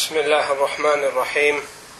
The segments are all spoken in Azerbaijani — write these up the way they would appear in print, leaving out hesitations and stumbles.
بسم الله الرحمن الرحيم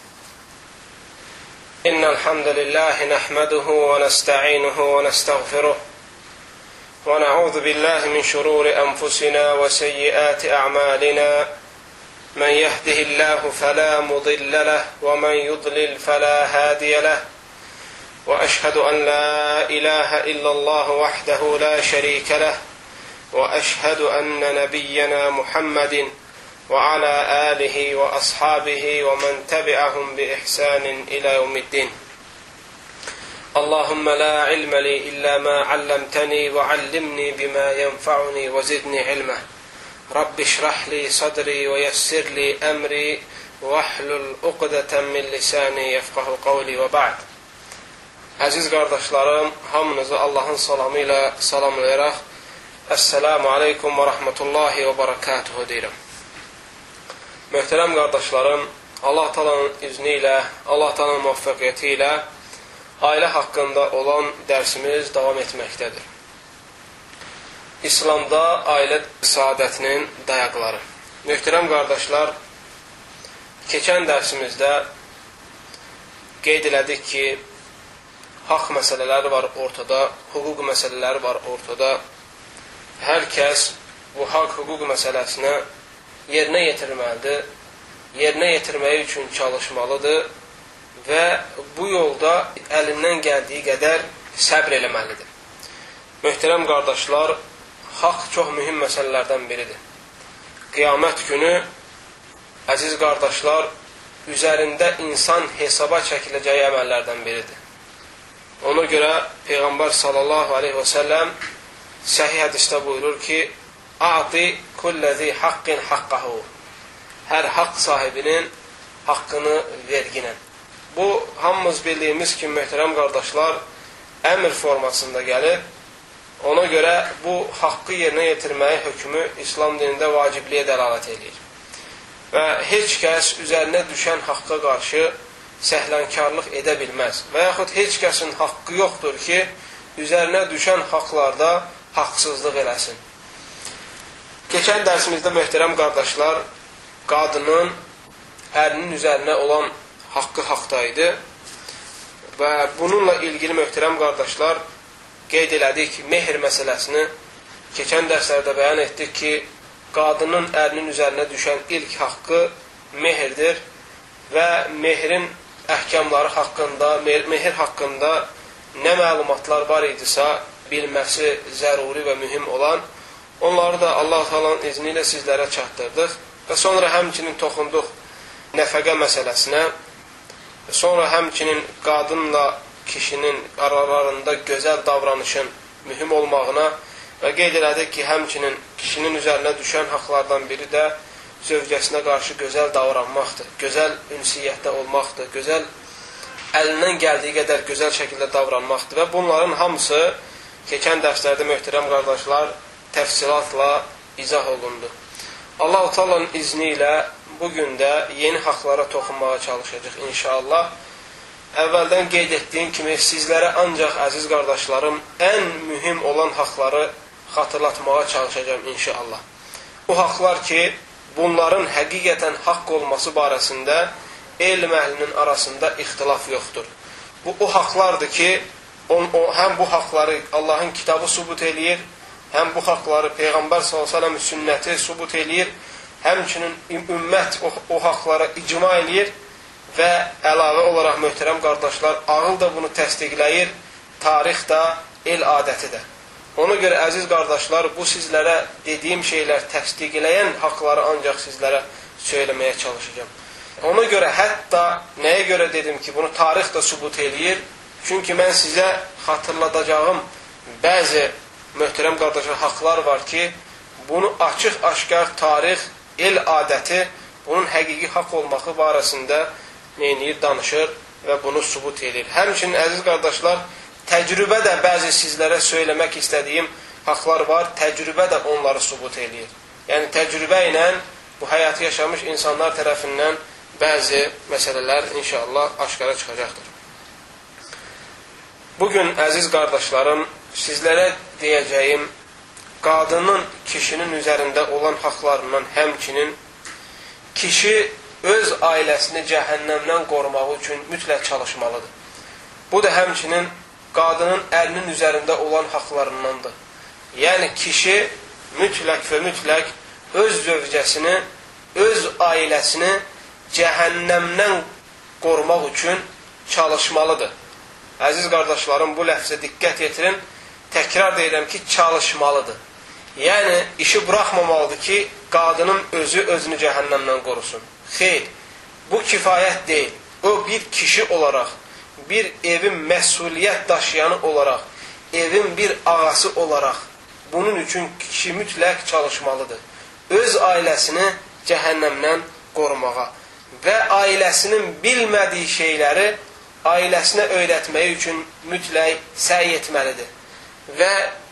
إن الحمد لله نحمده ونستعينه ونستغفره ونعوذ بالله من شرور أنفسنا وسيئات أعمالنا من يهده الله فلا مضل له ومن يضلل فلا هادي له وأشهد أن لا إله إلا الله وحده لا شريك له وأشهد أن نبينا محمد وعلى آله وأصحابه ومن تبعهم بإحسان إلى يوم الدين اللهم لا علم لي إلا ما علمتني وعلمني بما ينفعني وزدني علما رب اشرح لي صدري ويسر لي أمري واحلل عقدة من لساني يفقه قولي وبعد. Əziz qardaşlarım, hamınızı Allahın salamı ilə salamlayaraq Əssəlamu aleykum və rəhmətullahi və barakatuhu deyirəm. Möhtərəm qardaşlarım, Allah Taala'nın izni ilə, Allah Taala'nın müvəffəqiyyəti ilə ailə haqqında olan dərsimiz davam etməkdədir. İslamda ailə saadətinin dayaqları. Möhtərəm qardaşlar, keçən dərsimizdə qeyd elədik ki, haqq məsələləri var ortada, hüquq məsələləri var ortada. Hər kəs bu haqq, hüquq məsələsinə yerinə yetirməlidir, yerinə yetirməyi üçün çalışmalıdır və bu yolda əlindən gəldiyi qədər səbr eləməlidir. Möhtərəm qardaşlar, haqq çox mühüm məsələlərdən biridir. Qiyamət günü, əziz qardaşlar, üzərində insan hesaba çəkiləcəyi əməllərdən biridir. Ona görə Peyğəmbər sallallahu aleyhi və səlləm səhih hədisdə buyurur ki, "A'ti kulləzi haqqin haqqahu." Hər haqq sahibinin haqqını verginə. Bu, hamımız bildiyimiz kimi, möhtərəm qardaşlar, əmr formasında gəlir. Ona görə bu haqqı yerinə yetirməyi hökmü İslam dinində vacibliyə dəlalət edir. Və heç kəs üzərinə düşən haqqa qarşı səhlənkarlıq edə bilməz. Və yaxud heç kəsin haqqı yoxdur ki, üzərinə düşən haqlarda haqsızlıq eləsin. Keçən dərsimizdə, möhtərəm qardaşlar, qadının ərinin üzərinə olan haqqı haqdaydı. Və bununla ilgili, möhtərəm qardaşlar, qeyd elədik mehr məsələsini. Keçən dərslərdə bəyan etdik ki, qadının ərinin üzərinə düşən ilk haqqı mehirdir və mehrin əhkamları haqqında, mehr haqqında nə məlumatlar var idisə, bilməsi zəruri və mühim olan, onları da Allah Taala'nın izni ilə sizlərə çatdırdıq və sonra həmçinin toxunduq nəfəqə məsələsinə, sonra həmçinin qadınla kişinin aralarında gözəl davranışın mühüm olmağına və qeyd elədik ki, həmçinin kişinin üzərinə düşən haqlardan biri də zövcəsinə qarşı gözəl davranmaqdır, gözəl ünsiyyətdə olmaqdır, gözəl əlindən gəldiyi qədər gözəl şəkildə davranmaqdır və bunların hamısı keçən dərslərdə, möhtərəm qardaşlar, təfsilatla izah olundu. Allah-u Teala'nın izni ilə bugün də yeni haqlara toxunmağa çalışacaq inşallah. Əvvəldən qeyd etdiyim kimi sizlərə ancaq, əziz qardaşlarım, ən mühüm olan haqları xatırlatmağa çalışacağım inşallah. O haqlar ki, bunların həqiqətən haqq olması barəsində elm əhlinin arasında ixtilaf yoxdur. Bu, o haqlardır ki, həm bu haqları Allahın kitabı sübut eləyir, həm bu haqları Peyğəmbər s.ə.v sünnəti sübut eləyir, həmçinin ümmət o haqlara icma eləyir və əlavə olaraq, möhtərəm qardaşlar, ağıl da bunu təsdiqləyir, tarix da, el adəti də. Ona görə, əziz qardaşlar, bu sizlərə dediyim şeylər təsdiqləyən haqları ancaq sizlərə söyləməyə çalışacağım. Ona görə, hətta nəyə görə dedim ki, bunu tarix da sübut eləyir, çünki mən sizə xatırladacağım bəzi, möhtərəm qardaşlar, haqlar var ki, bunu açıq-aşkar tarix, el adəti, bunun həqiqi haqq olması barəsində neyniyir, danışır və bunu sübut edir. Həmçinin, əziz qardaşlar, təcrübə də bəzi sizlərə söyləmək istədiyim haqlar var, təcrübə də onları sübut edir. Yəni, təcrübə ilə bu həyatı yaşamış insanlar tərəfindən bəzi məsələlər inşallah aşkara çıxacaqdır. Bugün, əziz qardaşlarım, sizlərə deyəcəyim qadının kişinin üzərində olan haqlarından həmçinin kişi öz ailəsini cəhənnəmdən qorumaq üçün mütləq çalışmalıdır. Bu da həmçinin qadının ərinin üzərində olan haqlarındandır. Yəni, kişi mütləq və mütləq öz zövcəsini, öz ailəsini cəhənnəmdən qorumaq üçün çalışmalıdır. Əziz qardaşlarım, bu ləfzə diqqət yetirin. Təkrar deyirəm ki, çalışmalıdır. Yəni, işi buraxmamalıdır ki, qadının özünü cəhənnəmdən qorusun. Xeyr, bu kifayət deyil. O, bir kişi olaraq, bir evin məsuliyyət daşıyanı olaraq, evin bir ağası olaraq, bunun üçün kişi mütləq çalışmalıdır. Öz ailəsini cəhənnəmdən qorumağa və ailəsinin bilmədiyi şeyləri ailəsinə öyrətməyi üçün mütləq səy etməlidir. Və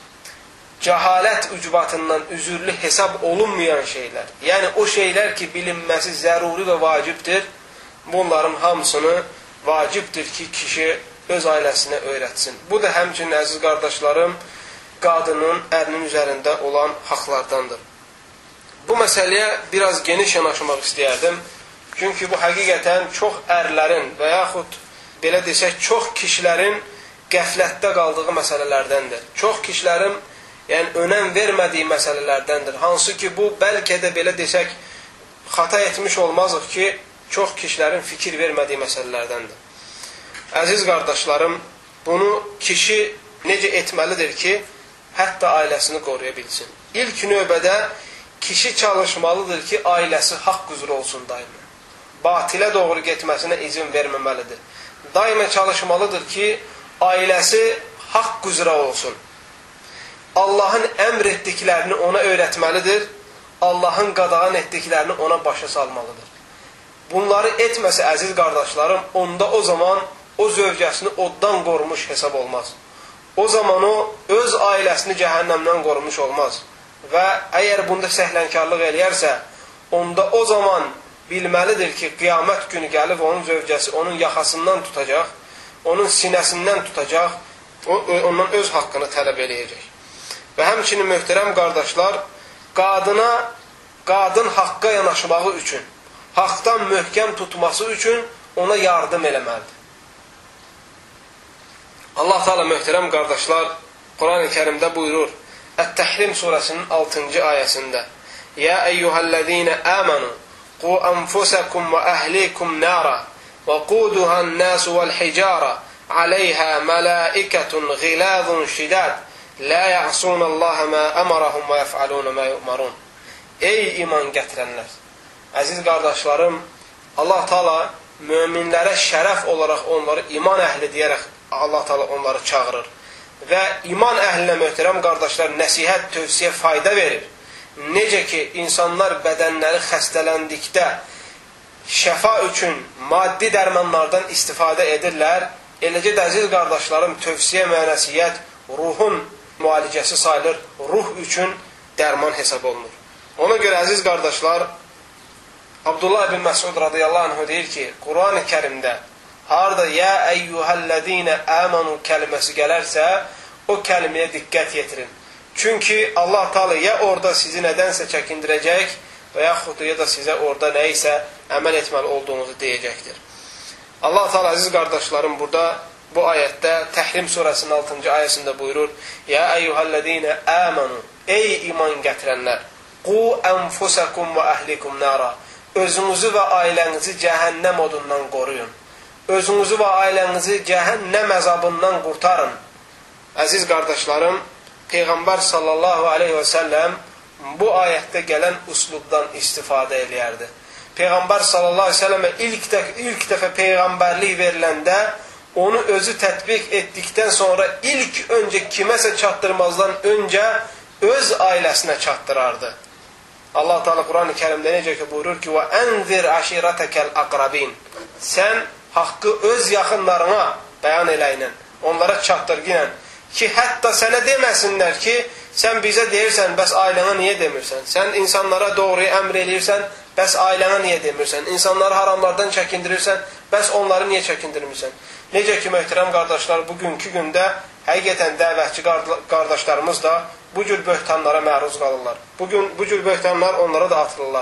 cəhalət ucbatından üzürlü hesab olunmayan şeylər, yəni o şeylər ki, bilinməsi zəruri və vacibdir, bunların hamısını vacibdir ki, kişi öz ailəsinə öyrətsin. Bu da həmçinin, əziz qardaşlarım, qadının ərinin üzərində olan haqlardandır. Bu məsələyə biraz geniş yanaşmaq istəyərdim. Çünki bu həqiqətən çox ərlərin və yaxud belə desək, çox kişilərin qəflətdə qaldığı məsələlərdəndir. Çox kişilərin önəm vermədiyi məsələlərdəndir. Hansı ki, bu bəlkə də belə desək, xata etmiş olmazıq ki, çox kişilərin fikir vermədiyi məsələlərdəndir. Əziz qardaşlarım, bunu kişi necə etməlidir ki, hətta ailəsini qoruya bilsin. İlk növbədə kişi çalışmalıdır ki, ailəsi haqq üzrə olsun daima. Batilə doğru getməsinə izin verməməlidir. Daima çalışmalıdır ki, ailəsi haqq üzrə olsun. Allahın əmr etdiklərini ona öyrətməlidir, Allahın qadağan etdiklərini ona başa salmalıdır. Bunları etməsə, əziz qardaşlarım, onda o zaman o zövcəsini oddan qorumuş hesab olmaz. O zaman o, öz ailəsini cəhənnəmdən qorumuş olmaz. Və əgər bunda səhlənkarlıq eləyərsə, onda o zaman bilməlidir ki, qiyamət günü gəlib onun zövcəsi onun yaxasından tutacaq, onun sinəsindən tutacaq, ondan öz haqqını tələb eləyəcək. Və həmçinin möhtərəm qardaşlar, qadın haqqa yanaşmağı üçün, haqdan möhkəm tutması üçün ona yardım eləməlidir. Allah Teala möhtərəm qardaşlar, Quran-ı Kərimdə buyurur, Ət-Təhrim surəsinin 6-cı ayəsində, Yə əyyuhəl-ləzīnə əmənu, qu ənfusəkum və əhlikum nəra, və quduhən nəsu vəl-hicara, aləyhə mələikətun ğilədun şidəd, lə yəxsunəlləhə mə əmərəhum və yəfəlunə mə yu'marun. Ey iman gətirənlər! Əziz qardaşlarım, Allah Teala möminlərə şərəf olaraq onları iman əhli deyərək Allah Teala onları çağırır. Və iman əhlinə möhtərəm qardaşlar nəsihət, tövsiyə, fayda verir. Necə ki, insanlar bədənləri xəstələndikdə şəfa üçün maddi dərmanlardan istifadə edirlər, eləcə də əziz qardaşlarım tövsiyə, mənəsiyyət, ruhun müalicəsi sayılır, ruh üçün dərman hesab olunur. Ona görə əziz qardaşlar, Abdullah ibn Məsud radiyallahu anh deyir ki, Quran-ı Kərimdə harada yə əyyuhəl-ləzīnə əmənu kəlməsi gələrsə, o kəlməyə diqqət yetirin. Çünki Allah Teala ya orada sizi nədənsə çəkindirəcək və yaxud ya da sizə orada nə isə əməl etməli olduğunuzu deyəcəkdir. Allah Teala əziz qardaşlarım burada bu ayətdə Təhrim surəsinin 6-cı ayəsində buyurur, Yə əyyuhəl-ləzīnə əmənu, ey iman gətirənlər, qu ənfusəkum və əhlikum nəra, özünüzü və ailənizi cəhənnəm odundan qoruyun. Özünüzü və ailənizi cəhənnəm əzabından qurtarın. Əziz qardaşlarım, Peyğəmbər sallallahu aleyhi və səlləm bu ayətdə gələn üslubdan istifadə eləyərdi. Peyğəmbər sallallahu aleyhi və səlləmə ilk dəfə Peyğəmbərlik veriləndə onu özü tətbiq etdikdən sonra ilk öncə kiməsə çatdırmazdan öncə öz ailəsinə çatdırardı. Allah Teala Quran-ı Kərimdə necə ki buyurur ki, وَأَنْذِرْ عَشِيرَتَكَ الْأَقْرَبِينَ Sən haqqı öz yaxınlarına bəyan eləyinən, onlara çatdırgınən ki, hətta sənə deməsinlər ki, sən bizə deyirsən, bəs ailənə niyə demirsən? Sən insanlara doğruyu əmr eləyirsən, bəs ailənə niyə demirsən? İnsanları haramlardan çəkindirirsən, bəs onları niyə çəkindirmirsən? Necə ki, möhtərəm qardaşlar, bugünkü gündə həqiqətən dəvətçi qardaşlarımız da bu cür böhtanlara məruz qalırlar. Bu cür böhtanlar onlara da atılırlar.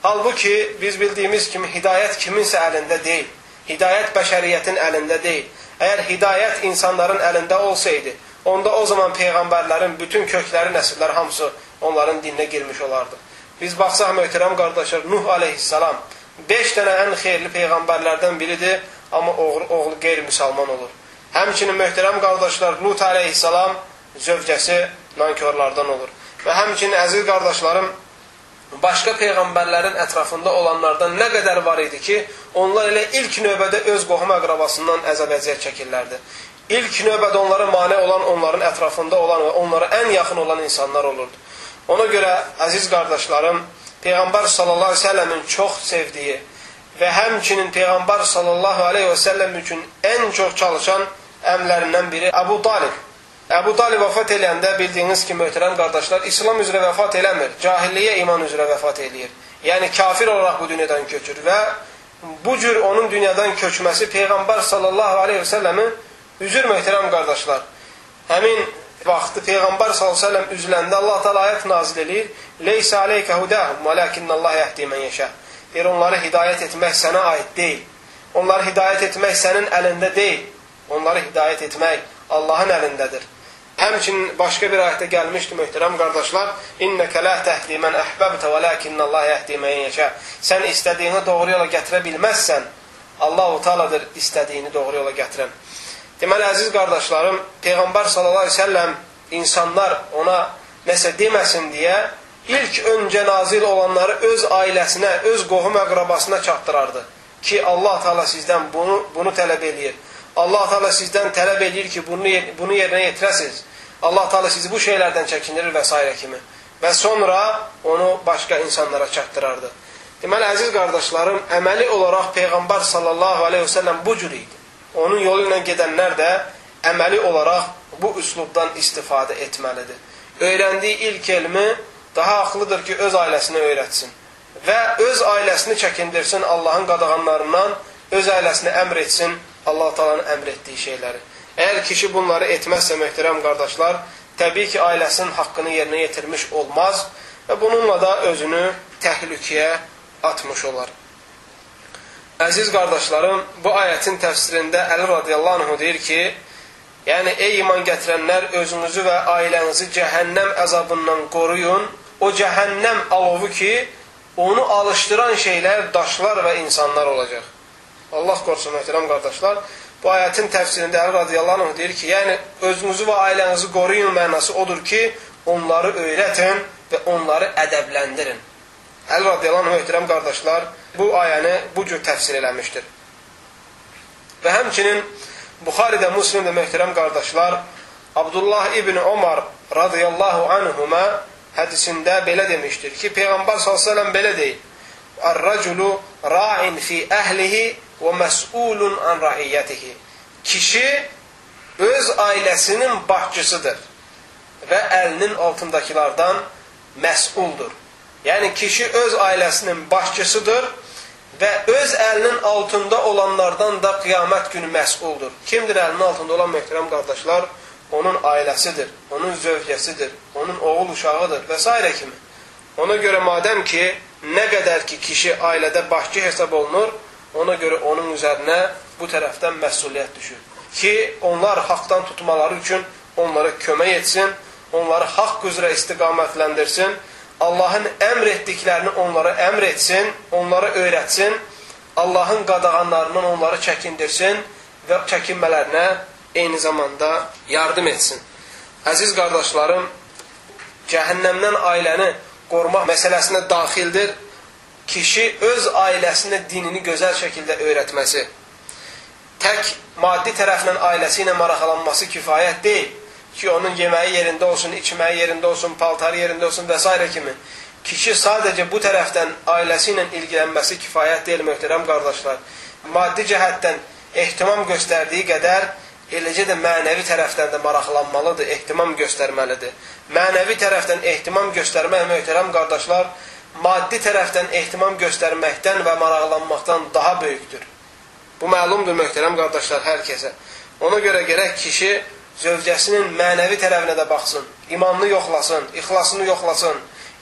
Halbuki biz bildiyimiz kimi hidayət kiminsə əlində deyil. Hidayət bəşəriyyətin əlində deyil. Əgər hidayət insanların əlində olsaydı, onda o zaman peyğəmbərlərin bütün kökləri, nəsillər hamısı onların dininə girmiş olardı. Biz baxsaq möhtərəm qardaşlar, Nuh aleyhissalam 5 dənə ən xeyirli peyğəmbərlərdən biridir, amma oğlu qeyri-müsəlman olur. Həmçinin möhtərəm qardaşlar, Lut aleyhissalam zövcəsi nankörlardan olur. Və həmçinin əziz qardaşlarım, başqa peyğəmbərlərin ətrafında olanlardan nə qədər var idi ki, onlar elə ilk növbədə öz qohum əqrabasından əzab-əziyyət çəkirlərdi. İlk növbədə onlara mane olan, onların ətrafında olan və onlara ən yaxın olan insanlar olurdu. Ona görə, əziz qardaşlarım, Peyğəmbər sallallahu aleyhi ve səlləmin çox sevdiyi və həmçinin Peyğəmbər sallallahu aleyhi ve səlləm üçün ən çox çalışan əmlərindən biri Əbu Talib. Əbu Talib vəfat eləyəndə bildiyiniz ki, möhtərəm qardaşlar, İslam üzrə vəfat eləmir, cahilliyə iman üzrə vəfat eləyir. Yəni, kafir olaraq bu dünyadan köçür və bu cür onun dünyadan köçməsi Peyğəmbər sallallahu aleyhi ve səlləmin üzür möhtərəm qardaşlar. Həmin vaxtı Peyğəmbər sallallahu aleyhi ve səlləm üzləndə Allah təala ayət nazil edir. Leysə aleykə hudahum və lakinnallah yəhdi mən yeşə. Deyir, onları hidayət etmək sənə aid deyil. Onları hidayət etmək sənin əlində deyil. Onları hidayət etmək Allahın əlindədir. Həmçinin başqa bir ayətdə gəlmişdi möhtərəm qardaşlar. İnnəkə lə təhdi mən əhbəbtə və lakinnallah yəhdi mən yeşə. Sən istədiyini doğru yola gətirə bilməzsən, Allah-u Teala'dır istədiyini doğru yola gətirən. Deməli, əziz qardaşlarım, Peyğəmbər sallallahu aleyhi ve səlləm insanlar ona nəsə deməsin deyə ilk öncə nazil olanları öz ailəsinə, öz qohum əqrabasına çatdırardı ki, Allah Teala sizdən bunu tələb eləyir. Allah Teala sizdən tələb edir ki, bunu yerinə yetirəsiniz. Allah Teala sizi bu şeylərdən çəkindirir və s. kimi. Və sonra onu başqa insanlara çatdırardı. Deməli, əziz qardaşlarım, əməli olaraq Peyğəmbər sallallahu aleyhi ve səlləm bu cür idi. Onun yolu ilə gedənlər də əməli olaraq bu üslubdan istifadə etməlidir. Öyrəndiyi ilk elmi daha haqlıdır ki, öz ailəsinə öyrətsin. Və öz ailəsini çəkindirsin Allahın qadağanlarından, öz ailəsinə əmr etsin Allah Taala'nın əmr etdiyi şeyləri. Əgər kişi bunları etməzsə, möhtərəm qardaşlar, təbii ki, ailəsinin haqqını yerinə yetirmiş olmaz və bununla da özünü təhlükəyə atmış olar. Əziz qardaşlarım, bu ayətin təfsirində Əli radiyallahu anh deyir ki, yəni, ey iman gətirənlər, özünüzü və ailənizi cəhənnəm əzabından qoruyun. O cəhənnəm alovu ki, onu alışdıran şeylər, daşlar və insanlar olacaq. Allah qorusun, möhtərəm qardaşlar. Bu ayətin təfsirində Əli radiyallahu anh deyir ki, yəni, özünüzü və ailənizi qoruyun mənası odur ki, onları öyrətin və onları ədəbləndirin. Əli radiyallahu anh, möhtərəm qardaşlar, bu ayəni bu cür təfsir eləmişdir. Və həmçinin Buxaridə, Müslimdə, möhtərəm qardaşlar, Abdullah ibn Omar radiyallahu anhuma hədisində belə demişdir ki, Peyğəmbər s.ə.v belə deyil. Ər-rəculu ra'in fi əhlihi və məs'ulun an ra'iyyətihi. Kişi öz ailəsinin başçısıdır və əlinin altındakilardan məs'uldur. Yəni, kişi öz ailəsinin başçısıdır və öz əlinin altında olanlardan da qiyamət günü məs'uldur. Kimdir əlinin altında olan möhtərəm qardaşlar? Onun ailəsidir, onun zövcəsidir, onun oğul uşağıdır və s. kimi. Ona görə madəm ki, nə qədər ki, kişi ailədə başçı hesab olunur, ona görə onun üzərinə bu tərəfdən məsuliyyət düşür. Ki, onlar haqdan tutmaları üçün onlara kömək etsin, onları haqq üzrə istiqamətləndirsin, Allahın əmr etdiklərini onlara əmr etsin, onlara öyrətsin, Allahın qadağanlarından onları çəkindirsin və çəkinmələrinə eyni zamanda yardım etsin. Əziz qardaşlarım, cəhənnəmdən ailəni qorumaq məsələsinə daxildir. Kişi öz ailəsinə dinini gözəl şəkildə öyrətməsi. Tək maddi tərəflə ailəsi ilə maraqlanması kifayət deyil. Ki, onun yeməyi yerində olsun, içməyi yerində olsun, paltarı yerində olsun və s. kimi. Kişi sadəcə bu tərəfdən ailəsi ilə ilgilənməsi kifayət deyil, möhtərəm qardaşlar. Maddi cəhətdən ehtimam göstərdiyi qədər, eləcə də mənəvi tərəfdən də maraqlanmalıdır, ehtimam göstərməlidir. Mənəvi tərəfdən ehtimam göstərmək, möhtərəm qardaşlar, maddi tərəfdən ehtimam göstərməkdən və maraqlanmaqdan daha böyükdür. Bu məlumdur, möhtərəm qardaşlar, hər kəsə. Ona görə gərək kişi zövcəsinin mənəvi tərəfinə də baxsın, imanını yoxlasın, ixlasını yoxlasın,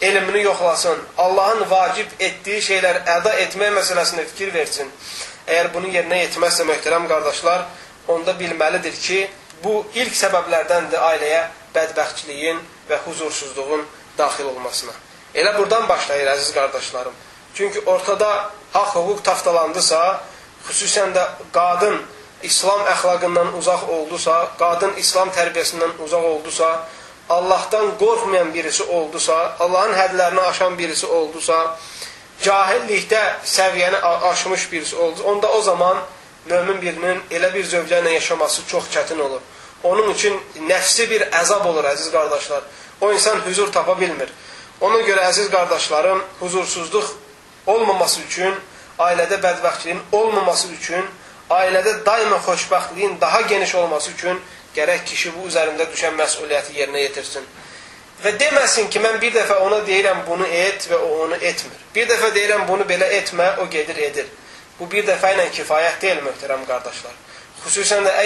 elmini yoxlasın, Allahın vacib etdiyi şeylər əda etmək məsələsində fikir versin. Əgər bunu yerinə yetməzsə, möhtərəm qardaşlar, onda bilməlidir ki, bu ilk səbəblərdəndir ailəyə bədbəxtçiliyin və huzursuzluğun daxil olmasına. Elə buradan başlayır, əziz qardaşlarım. Çünki ortada haqq hüquq taftalandısa, xüsusən də qadın İslam əxlaqından uzaq oldusa, qadın İslam tərbiyəsindən uzaq oldusa, Allahdan qorxmayan birisi oldusa, Allahın hədlərini aşan birisi oldusa, cahillikdə səviyyəni aşmış birisi oldusa, onda o zaman mömin birinin elə bir zövcə ilə yaşaması çox çətin olur. Onun üçün nəfsi bir əzab olur, əziz qardaşlar. O insan huzur tapa bilmir. Ona görə, əziz qardaşlarım, huzursuzluq olmaması üçün, ailədə bədbəxtçiliyin olmaması üçün, ailədə daima xoşbəxtliyin daha geniş olması üçün gərək kişi bu üzərində düşən məsuliyyəti yerinə yetirsin. Və deməsin ki, mən bir dəfə ona deyirəm bunu et və o onu etmir. Bir dəfə deyirəm bunu belə etmə, o gedir edir. Bu bir dəfə ilə kifayət deyil, möhtərəm qardaşlar. Xüsusən də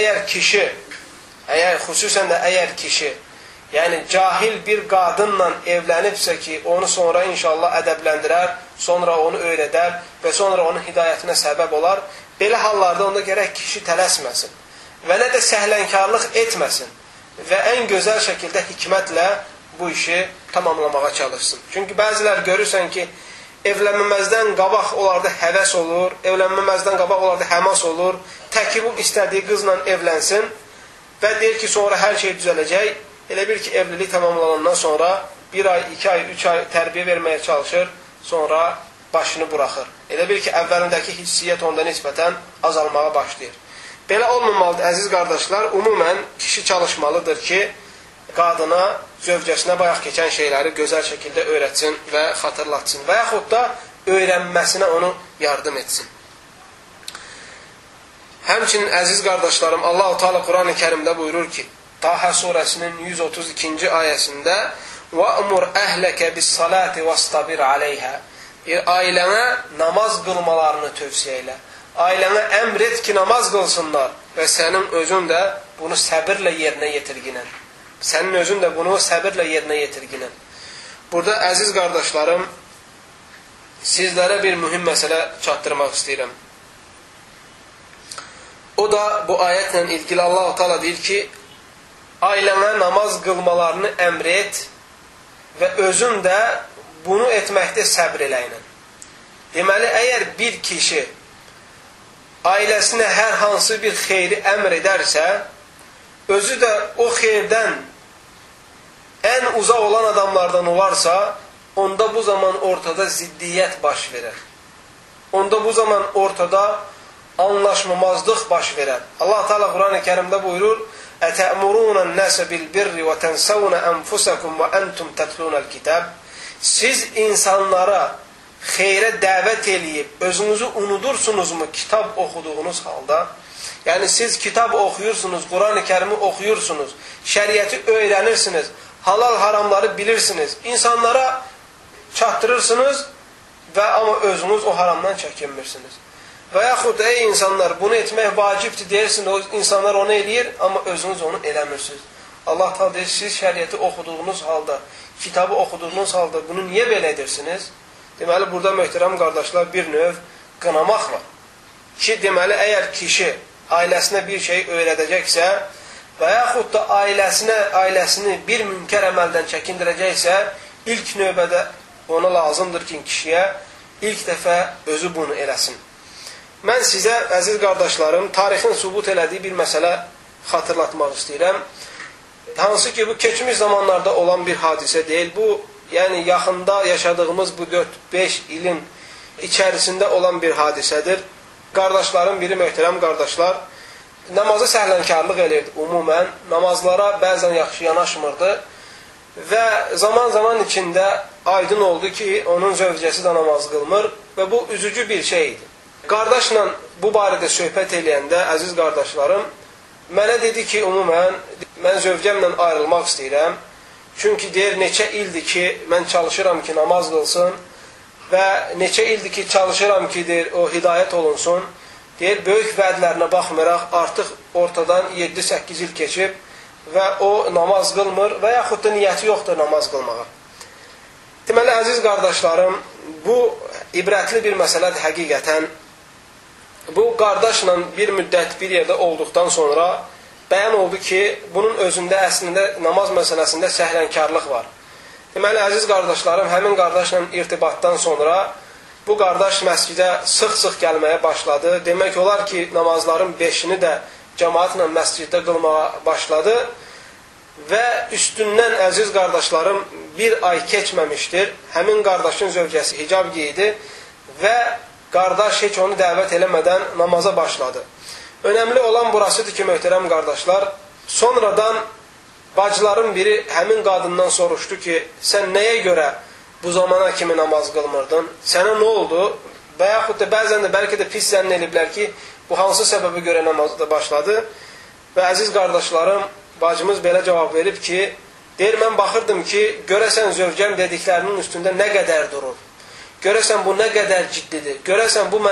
əgər kişi, yəni cahil bir qadınla evlənibsə ki, onu sonra inşallah ədəbləndirər, sonra onu öyrədər və sonra onun hidayətinə səbəb olar, belə hallarda onda gərək kişi tələsməsin və nə də səhlənkarlıq etməsin və ən gözəl şəkildə hikmətlə bu işi tamamlamağa çalışsın. Çünki bəzilər görürsən ki, evlənməməzdən qabaq onlarda həvəs olur, evlənməməzdən qabaq onlarda həmas olur, təki bu istədiyi qızla evlənsin və deyir ki, sonra hər şey düzələcək. Elə bir ki, evlilik tamamlanandan sonra 1 ay, 2 ay, 3 ay tərbiyə verməyə çalışır, sonra başını buraxır. Elə bir ki, əvvəlindəki hissiyyət onda nisbətən azalmağa başlayır. Belə olmamalıdır, əziz qardaşlar. Umumən, kişi çalışmalıdır ki, qadına, zövcəsinə bayaq keçən şeyləri gözəl şəkildə öyrətsin və xatırlatsın və yaxud da öyrənməsinə onu yardım etsin. Həmçinin, əziz qardaşlarım, Allah-u Teala Quran-ı Kərimdə buyurur ki, Taha surəsinin 132-ci ayəsində وَأْمُرْ أَهْلَكَ بِالصَّلَاةِ وَاسْتَبِرْ عَلَيْهَا Ailənə namaz qılmalarını tövsiyə elə. Ailənə əmr et ki, namaz qılsınlar və sənin özün də bunu səbirlə yerinə yetirginən. Burada, əziz qardaşlarım, sizlərə bir mühüm məsələ çatdırmaq istəyirəm. O da bu ayətlə ilgili Allah-u Teala deyir ki, ailənə namaz qılmalarını əmr et və özün də bunu etməkdə səbr eləyinən. Deməli, əgər bir kişi ailəsinə hər hansı bir xeyri əmr edərsə, özü də o xeyrdən ən uzaq olan adamlardan olarsa, onda bu zaman ortada ziddiyyət baş verər. Onda bu zaman ortada anlaşmamazlıq baş verər. Allah Teala Quran-ı Kərimdə buyurur, أَتَأْمُرُونَ النَّاسَ بِالْبِرِّ وَتَنْسَوْنَ أَنْفُسَكُمْ وَأَنْتُمْ تَتْلُونَ الْكِتَابِ Siz insanlara xeyrə dəvət eləyib, özünüzü unudursunuzmu kitab oxuduğunuz halda? Yəni siz kitab oxuyursunuz, Quran-ı Kərimi oxuyursunuz, şəriəti öyrənirsiniz, halal haramları bilirsiniz, insanlara çatdırırsınız və amma özünüz o haramdan çəkinmirsiniz. Və yaxud ey insanlar, bunu etmək vacibdir deyirsiniz, o insanlar onu eləyir, amma özünüz onu eləmirsiniz. Allah Teala deyir, siz şəriəti oxuduğunuz halda, kitabı oxuduğunuz halda bunu niyə belə edirsiniz? Deməli, burada möhtərəm qardaşlar bir növ qınamaq var. Ki, deməli, əgər kişi ailəsinə bir şey öyrədəcəksə və yaxud da ailəsini bir münkər əməldən çəkindirəcəksə, ilk növbədə ona lazımdır ki, kişiyə ilk dəfə özü bunu eləsin. Mən sizə, əziz qardaşlarım, tarixin sübut elədiyi bir məsələ xatırlatmaq istəyirəm. Hansı ki, bu keçmiş zamanlarda olan bir hadisə deyil. Bu, yəni yaxında yaşadığımız bu 4-5 ilin içərisində olan bir hadisədir. Qardaşların biri, möhtərəm qardaşlar, namazı səhlənkarlıq elirdi umumən. Namazlara bəzən yaxşı yanaşmırdı və zaman içində aydın oldu ki, onun zövcəsi də namaz qılmır və bu üzücü bir şey idi. Qardaşla bu barədə söhbət eləyəndə, əziz qardaşlarım, mənə dedi ki, umumən, mən zövcəmlə ayrılmaq istəyirəm. Çünki deyir, neçə ildir ki, mən çalışıram ki, namaz qılsın və neçə ildir ki, çalışıram ki, deyir, o hidayət olunsun. Deyir, böyük vədlərinə baxmayaraq, artıq ortadan 7-8 il keçib və o namaz qılmır və yaxud da niyyəti yoxdur namaz qılmağa. Deməli, əziz qardaşlarım, bu ibrətli bir məsələdir həqiqətən. Bu qardaşla bir müddət bir yerdə olduqdan sonra bəyan oldu ki, bunun özündə əslində namaz məsələsində səhlənkarlıq var. Deməli, əziz qardaşlarım, həmin qardaşla irtibatdan sonra bu qardaş məscidə sıx-sıx gəlməyə başladı. Demək olar ki, namazların 5-ini də cəmaatla məsciddə qılmağa başladı. Və üstündən, əziz qardaşlarım, bir ay keçməmişdir. Həmin qardaşın zövcəsi hicab giydi və qardaş heç onu dəvət eləmədən namaza başladı. Önəmli olan burasıdır ki, möhtərəm qardaşlar, sonradan bacıların biri həmin qadından soruşdu ki, sən nəyə görə bu zamana kimi namaz qılmırdın? Sənə nə oldu? Və yaxud da bəzən də bəlkə də pis zənn ediblər ki, bu hansı səbəbə görə namazda başladı? Və əziz qardaşlarım, bacımız belə cavab verib ki, deyir, mən baxırdım ki, görəsən zövcəm dediklərinin üstündə nə qədər durur? Görəsən bu nə qədər ciddidir? Görəsən bu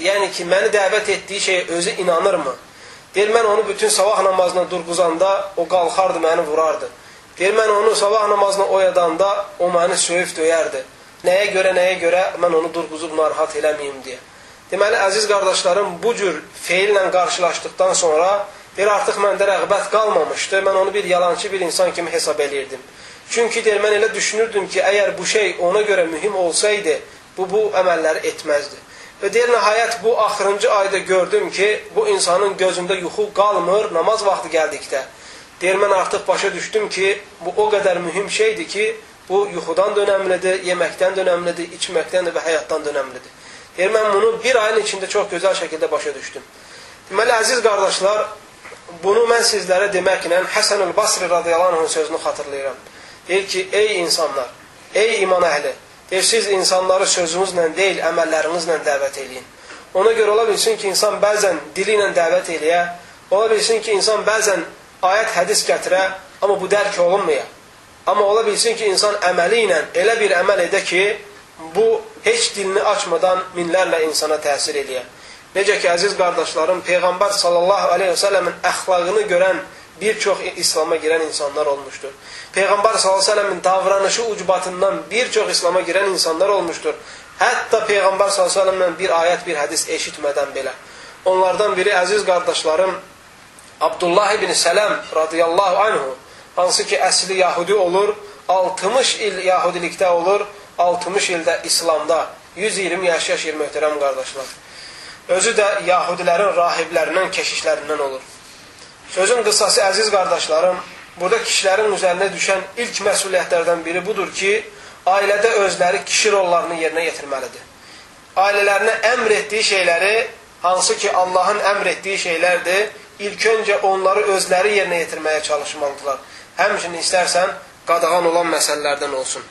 məni dəvət etdiyi şeyə özü inanırmı? Deyir, mən onu bütün sabah namazına durğuzanda o qalxardı, məni vurardı. Deyir, mən onu sabah namazına oyadanda o məni söyüb döyərdi. Nəyə görə mən onu durğuzub narahat eləməyim deyə. Deməli, əziz qardaşlarım, bu cür feillə qarşılaşdıqdan sonra deyir, artıq məndə rəğbət qalmamışdı. Mən onu bir yalancı bir insan kimi hesab eləyirdim. Çünki deyir, mən elə düşünürdüm ki, əgər bu şey ona görə mühim olsaydı, bu əməlləri etməzdi. Və deyir, nəhayət bu axırıncı ayda gördüm ki, bu insanın gözündə yuxu qalmır namaz vaxtı gəldikdə. Deyir, mən artıq başa düşdüm ki, bu o qədər mühim şeydir ki, bu yuxudan da önəmlidir, yeməkdən də önəmlidir, içməkdən də və həyatdan da önəmlidir. Deyir, mən bunu bir ayın içində çox gözəl şəkildə başa düşdüm. Deməli, əziz qardaşlar, bunu mən sizlərə deməklə Həsən-ül Basri radiyallahu anh'ın sözünü xatırlayıram. Deyir ki, ey insanlar, ey iman əhli, deyir, siz insanları sözünüzlə deyil, əməllərinizlə dəvət eləyin. Ona görə ola bilsin ki, insan bəzən dili ilə dəvət eləyə, ola bilsin ki, insan bəzən ayət, hədis gətirə, amma bu dərk olunmaya. Amma ola bilsin ki, insan əməli ilə elə bir əməl edə ki, bu heç dilini açmadan minlərlə insana təsir eləyə. Necə ki, əziz qardaşlarım, Peyğəmbər sallallahu aleyhi və səlləmin əxlaqını görən bir çox İslama girən insanlar olmuşdur. Peyğəmbər sallallahu aleyhi və səlləmin davranışı ucbatından bir çox İslama girən insanlar olmuşdur. Hətta Peyğəmbər sallallahu aleyhi və səlləmdən bir ayət, bir hədis eşitmədən belə. Onlardan biri, əziz qardaşlarım, Abdullah ibn Sələm radiyallahu anhu, hansı ki, əsli Yahudi olur, 60 il Yahudilikdə olur, 60 ildə İslamda, 120 yaş yaşayır möhtərəm qardaşlar. Özü də Yahudilərin rahiblərindən, keşişlərindən olur. Sözün qısası, əziz qardaşlarım, burada kişilərin üzərinə düşən ilk məsuliyyətlərdən biri budur ki, ailədə özləri kişi rollarını yerinə yetirməlidir. Ailələrinə əmr etdiyi şeyləri, hansı ki, Allahın əmr etdiyi şeylərdir, ilk öncə onları özləri yerinə yetirməyə çalışmalıdırlar. Həmçinin istərsən, qadağan olan məsələlərdən olsun.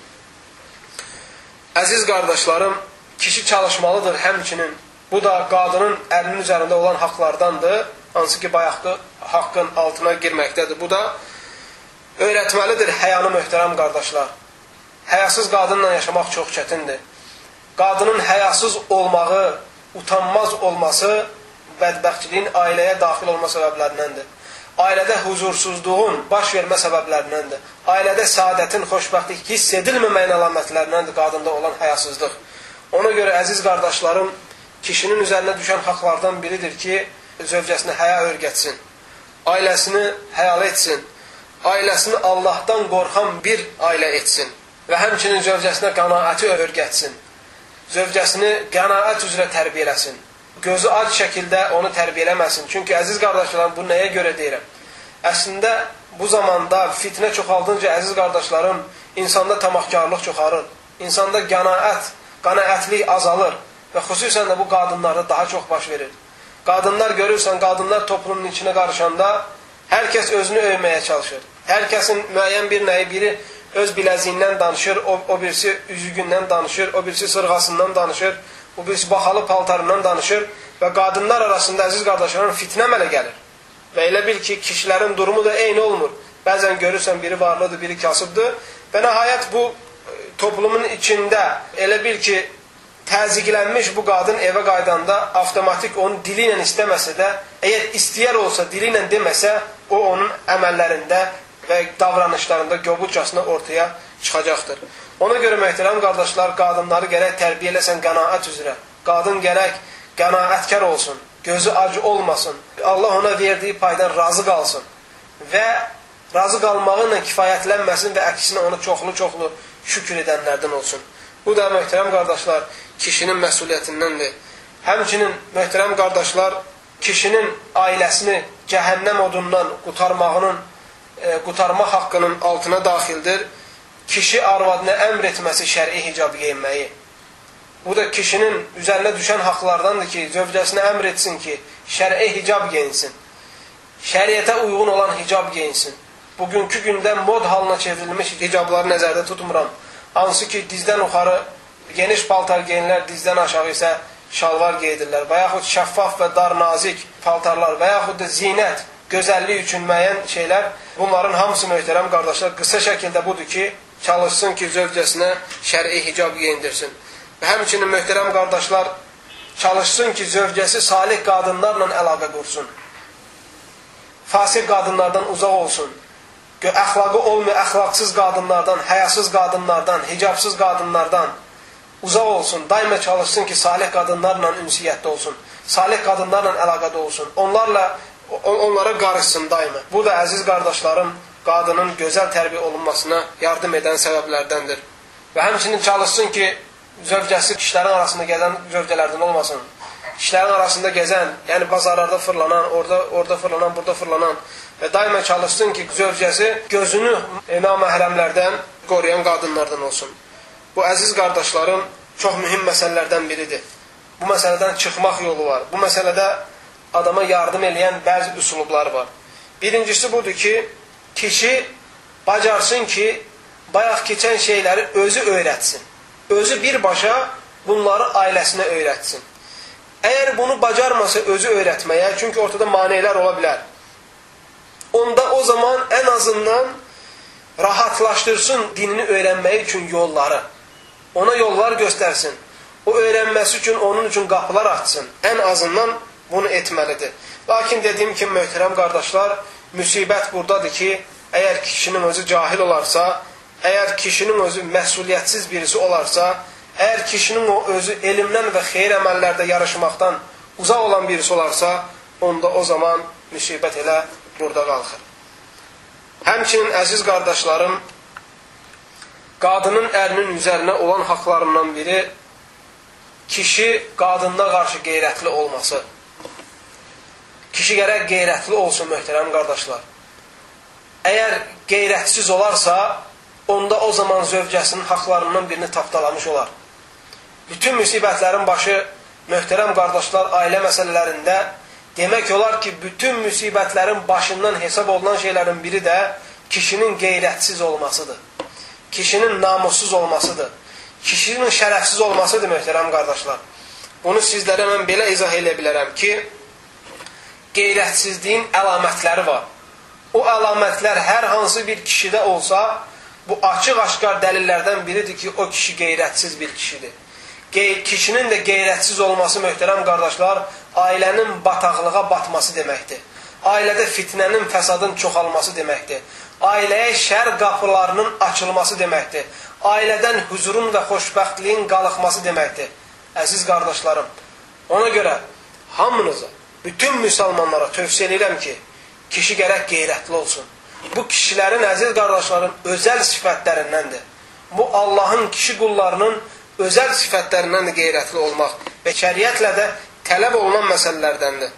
Əziz qardaşlarım, kişi çalışmalıdır həmçinin. Bu da qadının ərinin üzərində olan haqlardandır. Hansı ki, bayaqki haqqın altına girməkdədir. Bu da öyrətməlidir həyanı möhtərəm qardaşlar. Həyasız qadınla yaşamaq çox çətindir. Qadının həyasız olmağı, utanmaz olması bədbəxtçiliyin ailəyə daxil olma səbəblərindəndir. Ailədə huzursuzluğun baş vermə səbəblərindəndir. Ailədə saadətin, xoşbəxtlik hiss edilməməyin əlamətlərindəndir qadında olan həyasızlıq. Ona görə, əziz qardaşlarım, kişinin üzərinə düşən haqlardan biridir ki, zövcəsini həya öyrətsin, ailəsini həyalı etsin, ailəsini Allahdan qorxan bir ailə etsin və həmçinin zövcəsinə qənaəti öyrətsin, zövcəsini qənaət üzrə tərbiyələsin, gözü ac şəkildə onu tərbiyələməsin. Çünki, əziz qardaşlarım, bu nəyə görə deyirəm? Əslində, bu zamanda fitnə çoxaldınca, əziz qardaşlarım, insanda tamahkarlıq çoxarır, insanda qənaətlik azalır və xüsusən də bu qadınlarda daha çox baş verir. Qadınlar görürsən, qadınlar toplumun içinə qarışanda hər kəs özünü övməyə çalışır. Hər kəsin müəyyən bir nəyi, biri öz biləziyindən danışır, o birisi üzügündən danışır, o birisi sırğasından danışır, o birisi baxalı paltarından danışır və qadınlar arasında, əziz qardaşlarım, fitnə əmələ gəlir. Və elə bil ki, kişilərin durumu da eyni olmur. Bəzən görürsən, biri varlıdır, biri kasıbdır və nəhayət bu toplumun içində elə bil ki, təzyiqlənmiş bu qadın evə qaydanda avtomatik onu dili ilə istəməsə də, əgər istəyər olsa, dili ilə deməsə, o onun əməllərində və davranışlarında göbutcasına ortaya çıxacaqdır. Ona görə möhtərəm qardaşlar, qadınları gərək tərbiyə eləsən qənaət üzrə. Qadın gərək qənaətkar olsun, gözü acı olmasın, Allah ona verdiyi paydan razı qalsın və razı qalmağıyla kifayətlənməsin və əksinə ona çoxlu-çoxlu şükür edənlərdən olsun. Bu da möhtərəm qardaşlar, kişinin məsuliyyətindəndir. Həmçinin möhtərəm qardaşlar, kişinin ailəsini cəhənnəm odundan qurtarma haqqının altına daxildir. Kişi arvadına əmr etməsi şəri hicab geyinməyi. Bu da kişinin üzərinə düşən haqlardandır ki, zövcəsinə əmr etsin ki, şəri hicab geyinsin. Şəriətə uyğun olan hicab geyinsin. Bugünkü gündə mod halına çevrilmiş hicabları nəzərdə tutmuram. Hansı ki, dizdən yuxarı geniş paltar geyinirlər, dizdən aşağı isə şalvar geydirlər. Və yaxud şəffaf və dar nazik paltarlar və yaxud da zinət, gözəllik üçün müəyyən şeylər. Bunların hamısı möhtərəm qardaşlar qısa şəkildə budur ki, çalışsın ki, zövcəsinə şəri hicab geyindirsin. Və həmçinin möhtərəm qardaşlar çalışsın ki, zövcəsi salih qadınlarla əlaqə qursun. Fasik qadınlardan uzaq olsun. Əxlaqı olmayan əxlaqsız qadınlardan, həyasız qadınlardan, hicabsız qadınlardan uzaq olsun. Daima çalışsın ki, salih qadınlarla ünsiyyətdə olsun. Salih qadınlarla əlaqədə olsun. Onlara qarışsın daima. Bu da əziz qardaşlarım, qadının gözəl tərbiyə olunmasına yardım edən səbəblərdəndir. Və həmçinin çalışsın ki, zövcəsi kişilərin arasında gəzən zövcələrdən olmasın. Kişilərin arasında gəzən, yəni bazarlarda fırlanan, orada fırlanan, burada fırlanan və daima çalışsın ki, zövcəsi gözünü naməhrəmlərdən qoruyan qadınlardan olsun. Bu əziz qardaşlarım çox mühüm məsələlərdən biridir. Bu məsələdən çıxmaq yolu var. Bu məsələdə adama yardım edən bəzi üsulublar var. Birincisi budur ki, kişi bacarsın ki, bayaq keçən şeyləri özü öyrətsin. Özü birbaşa bunları ailəsinə öyrətsin. Əgər bunu bacarmasa özü öyrətməyə, çünki ortada maneələr ola bilər. Onda o zaman ən azından rahatlaşdırsın dinini öyrənməyi üçün yolları. Ona yollar göstərsin. O öyrənməsi üçün, onun üçün qapılar açsın. Ən azından bunu etməlidir. Lakin dediyim kimi, möhtərəm qardaşlar, müsibət buradadır ki, əgər kişinin özü cahil olarsa, əgər kişinin özü məsuliyyətsiz birisi olarsa, əgər kişinin özü elmdən və xeyir əməllərdə yarışmaqdan uzaq olan birisi olarsa, onda o zaman müsibət elə burada qalxır. Həmçinin, əziz qardaşlarım, qadının ərinin üzərinə olan haqlarından biri kişi qadınına qarşı qeyrətli olması. Kişi gərək qeyrətli olsun, möhtərəm qardaşlar. Əgər qeyrətsiz olarsa, onda o zaman zövcəsinin haqlarından birini tapdalamış olar. Bütün müsibətlərin başı, möhtərəm qardaşlar, ailə məsələlərində demək olar ki, bütün müsibətlərin başından hesab olunan şeylərin biri də kişinin qeyrətsiz olmasıdır. Kişinin namussuz olmasıdır. Kişinin şərəfsiz olmasıdır, möhtərəm qardaşlar. Bunu sizlərə mən belə izah edə bilərəm ki, qeyrətsizliyin əlamətləri var. O əlamətlər hər hansı bir kişidə olsa, bu açıq-aşkar dəlillərdən biridir ki, o kişi qeyrətsiz bir kişidir. Kişinin də qeyrətsiz olması, möhtərəm qardaşlar, ailənin bataqlığa batması deməkdir. Ailədə fitnənin, fəsadın çoxalması deməkdir. Ailəyə şər qapılarının açılması deməkdir. Ailədən huzurun və xoşbəxtliyin qalıqması deməkdir. Əziz qardaşlarım, ona görə hamınıza, bütün müsəlmanlara tövsiyə edirəm ki, kişi gərək qeyrətli olsun. Bu kişilərin, əziz qardaşlarım, özəl sifətlərindəndir. Bu Allahın kişi qullarının özəl sifətlərindəndir qeyrətli olmaq və şəriətlə də tələb olunan məsələlərdəndir.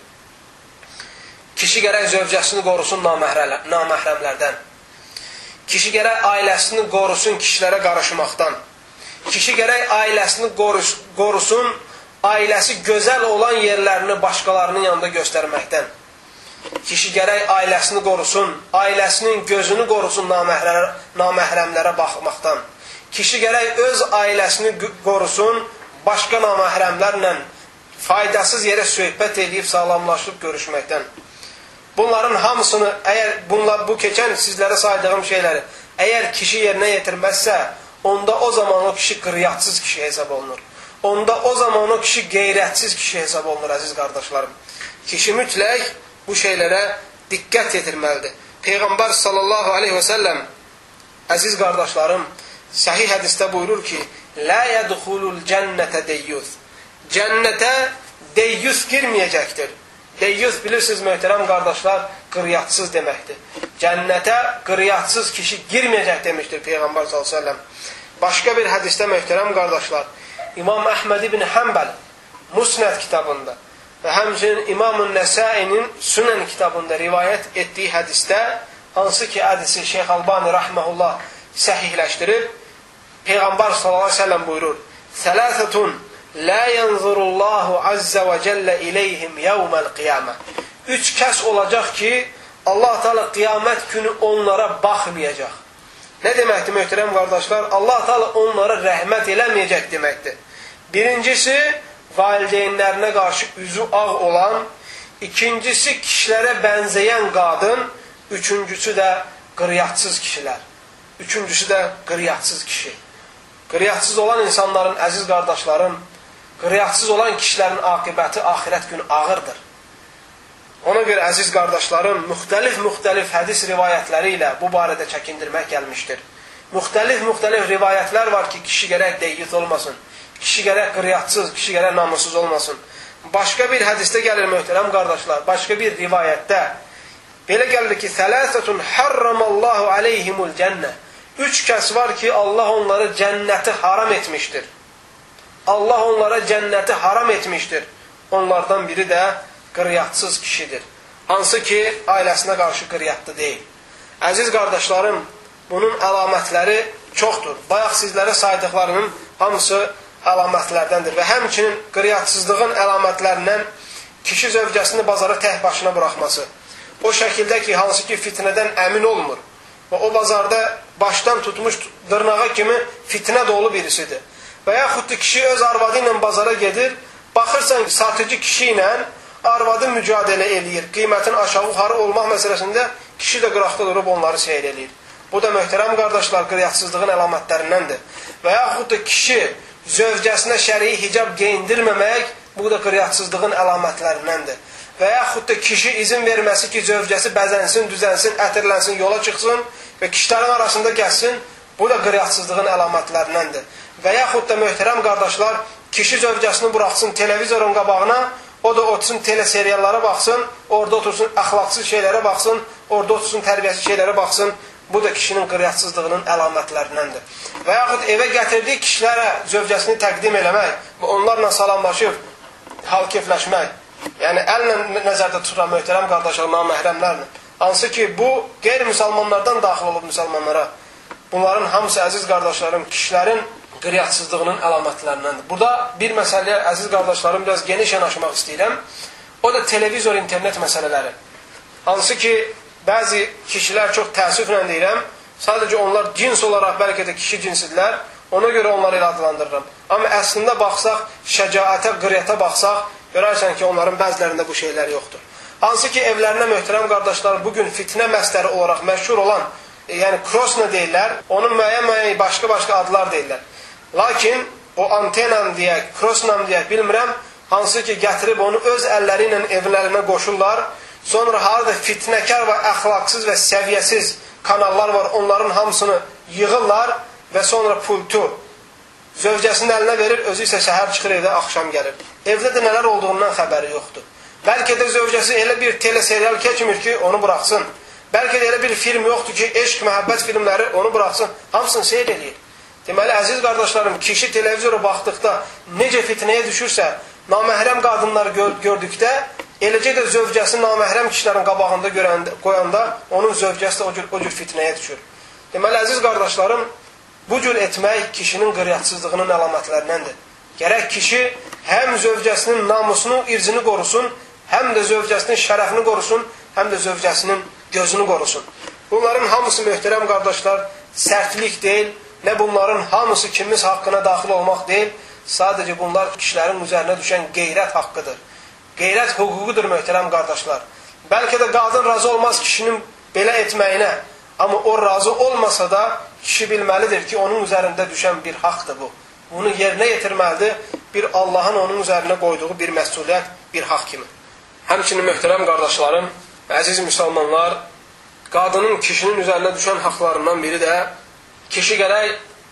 Kişi gərək zövcəsini qorusun naməhrəmlərdən. Kişi gərək ailəsini qorusun kişilərə qarışmaqdan. Kişi gərək ailəsini qorusun, ailəsi gözəl olan yerlərini başqalarının yanında göstərməkdən. Kişi gərək ailəsini qorusun, ailəsinin gözünü qorusun naməhrəmlərə baxmaqdan. Kişi gərək öz ailəsini qorusun, başqa naməhrəmlərlə faydasız yerə söhbət edib, sağlamlaşıb görüşməkdən. Bunların hamısını, bu keçən sizlərə saydığım şeyləri, əgər kişi yerinə yetirməzsə, onda o zaman o kişi qıryatsız kişi hesab olunur. Onda o zaman o kişi qeyrətsiz kişi hesab olunur, əziz qardaşlarım. Kişi mütləq bu şeylərə diqqət yetirməlidir. Peyğəmbər sallallahu aleyhi və səlləm, əziz qardaşlarım, səhih hədisdə buyurur ki, "La yadkhulul cennete deyyus." Cənnətə deyyus girməyəcəkdir. Deyyus bilirsiniz möhtərəm qardaşlar, qıryatsız deməkdir. Cənnətə qıryatsız kişi girməyəcək demişdir Peyğəmbər s.ə.v. Başqa bir hədisdə möhtərəm qardaşlar, İmam Əhməd ibn Həmbəl Musnəd kitabında və həmçinin İmam-ın Nəsəinin Sünən kitabında rivayət etdiyi hədisdə, hansı ki hədisi Şeyx Albani rahmehullah səhihləşdirib, Peyğəmbər s.ə.v buyurur: "Sələsətun la yanzurullahu azza və cəllə iləyhim yevməl qiyamə." 3 kəs olacaq ki, Allah Teala qiyamət günü onlara baxmayacaq. Nə deməkdir möhtərəm qardaşlar? Allah Teala onlara rəhmət eləməyəcək deməkdir. Birincisi, valideynlərinə qarşı üzü ağ olan, ikincisi, kişilərə bənzəyən qadın, üçüncüsü də qıryatsız kişilər. Üçüncüsü də qıryatsız kişi. Qıryatsız olan insanların, əziz qardaşlarım, qıryatsız olan kişilərin aqibəti axirət günü ağırdır. Ona görə əziz qardaşlarım, müxtəlif hədis rivayətləri ilə bu barədə çəkindirmək gəlmişdir. Müxtəlif rivayətlər var ki, kişi gərək deyyus olmasın, kişi gərək qıryatsız, kişi gərək namussuz olmasın. Başqa bir hədisdə gəlir möhtərəm qardaşlar, başqa bir rivayətdə belə gəlir ki, "Sələsətun harramallahu aleyhimul cənnə." 3 kəs var ki, Allah onları cənnəti haram etmişdir. Allah onlara cənnəti haram etmişdir. Onlardan biri də qıryatsız kişidir. Hansı ki, ailəsinə qarşı qıryatlı deyil. Əziz qardaşlarım, bunun əlamətləri çoxdur. Bayaq sizlərə saydıqlarının hamısı əlamətlərdəndir. Və həmçinin qıryatsızlığın əlamətlərindən kişi zövcəsini bazara tək başına buraxması. O şəkildə ki, hansı ki, fitnədən əmin olmur. Və o bazarda başdan tutmuş dırnağa kimi fitnə dolu birisidir. Və yaxud da kişi öz arvadı ilə bazara gedir, baxırsan ki, satıcı kişi ilə arvadı mücadilə eləyir. Qiymətin aşağı-yuxarı olmaq məsələsində kişi də qıraqda durub onları seyr eləyir. Bu da möhtərəm qardaşlar, qıryatsızlığın əlamətlərindəndir. Və yaxud da kişi zövcəsinə şərii hicab geyindirməmək, bu da qıryatsızlığın əlamətlərindəndir. Və yaxud da kişi izin verməsi ki, zövcəsi bəzənsin, düzənsin, ətirlənsin, yola çıxsın və kişilərin arasında gəlsin, bu da qıryatsızlığın əlamətlərindəndir. Və yaxud da möhtərəm qardaşlar, kişi zövcəsini buraxsın televizorun qabağına, o da otursun teleseriallara baxsın, orada otursun əxlaqsız şeylərə baxsın, orada otursun tərbiyəsiz şeylərə baxsın, bu da kişinin qıryatsızlığının əlamətlərindəndir. Və yaxud evə gətirdiyi kişilərə zövcəsini təqdim eləmək və onlarla salamlaşıb, hal-kefləşmək, yəni əllə nəzərdə tutulan möhtərəm qardaşlar, naməhrəmlərlə. Hansı ki, bu qeyri-müsəlmanlardan daxil olub müsəlmanlara. Bunların hamısı, əziz qardaşlarım, kişilərin qıryatsızlığının əlamətlərindəndir. Burada bir məsələyə, əziz qardaşlarım, biraz geniş yanaşmaq istəyirəm. O da televizor, internet məsələləri. Hansı ki, bəzi kişilər, çox təəssüflə deyirəm, sadəcə onlar cins olaraq bəlkə də kişi cinsidirlər, ona görə onları ilə adlandırıram. Amma əslində baxsaq, şəcaətə, qıryata baxsaq, görərsən ki, onların bəzilərində bu şeylər yoxdur. Hansı ki, evlərinə möhtərəm qardaşlar, bugün fitnə məsləri olaraq məşhur olan, yəni krosna deyirlər, onun müəyyən başqa adlar deyirlər. Lakin o antenam deyək, krosnam deyək, bilmirəm, hansı ki, gətirib onu öz əlləri ilə evlərinə qoşurlar, sonra harada fitnəkar və əxlaqsız və səviyyəsiz kanallar var, onların hamısını yığırlar və sonra pultu zövcəsinin əlinə verir, özü isə səhər çıxır evdə, axşam gəlir. Evdə də nələr olduğundan xəbəri yoxdur. Bəlkə də zövcəsi elə bir teleserial keçmir ki, onu buraxsın. Bəlkə də elə bir film yoxdur ki, eşq, məhəbbət filmləri onu buraxsın. Hamısını seyr eləyir. Deməli, əziz qardaşlarım, kişi televizora baxdıqda necə fitnəyə düşürsə, naməhrəm qadınları gördükdə, eləcə də zövcəsi naməhrəm kişilərin qabağında qoyanda, onun zövcəsi də o cür fitnəyə düşür. Deməli, əziz qardaşlarım, bu cür etmək kişinin qıryatsızlığının əlamətlərindəndir. Gərək kişi həm zövcəsinin namusunu, irzini qorusun, həm də zövcəsinin şərəfini qorusun, həm də zövcəsinin gözünü qorusun. Bunların hamısı möhtərəm qardaşlar, sərtlik deyil, nə bunların hamısı kimimiz haqqına daxil olmaq deyil, sadəcə bunlar kişilərin üzərinə düşən qeyrət haqqıdır. Qeyrət hüququdur möhtərəm qardaşlar. Bəlkə də qadın razı olmaz kişinin belə etməyinə, amma o razı olmasa da kişi bilməlidir ki, onun üzərində düşən bir haqdır bu. Bunu yerinə yetirməlidir, bir Allahın onun üzərinə qoyduğu bir məsuliyyət, bir haqq kimi. Həmçinin möhtərəm qardaşlarım, əziz müsəlmanlar, qadının kişinin üzərinə düşən haqlarından biri də kişi gərək